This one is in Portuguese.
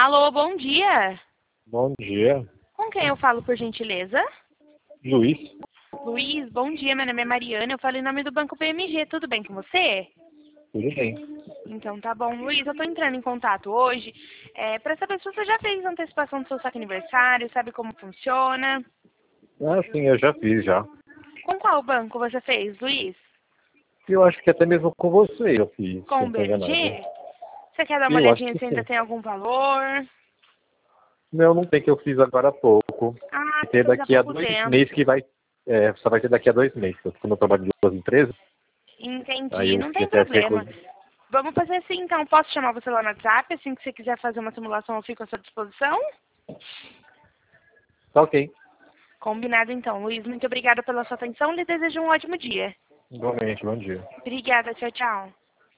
Alô, bom dia. Bom dia, Com quem eu falo, por gentileza? Luiz. Luiz, bom dia. Meu nome é Mariana. Eu falo em nome do Banco BMG. Tudo bem com você? Tudo bem? Então tá bom. Luiz, eu tô entrando em contato hoje para saber se você já fez antecipação do seu saque aniversário, sabe como funciona. Ah, sim, eu já fiz já. Com qual banco você fez, Luiz? Eu acho que até mesmo com você eu fiz, se Com eu o não estou enganado. BMG? Você quer dar uma Eu acho olhadinha que se ainda sim. tem algum valor? Não, não tem, que eu fiz agora há pouco. Ah, Vai você ter fez há daqui a pouco 2 meses tempo. que vai. Só vai ter daqui a 2 meses. Como eu trabalho em duas empresas, aí Entendi, eu não fiz tem até essa problema. coisa. Vamos fazer assim, então. Posso chamar você lá no WhatsApp? Assim que você quiser fazer uma simulação, eu fico à sua disposição? Tá ok. Combinado, então. Luiz, muito obrigada pela sua atenção. Lhe desejo um ótimo dia. Igualmente, bom dia. Obrigada. Tchau, tchau.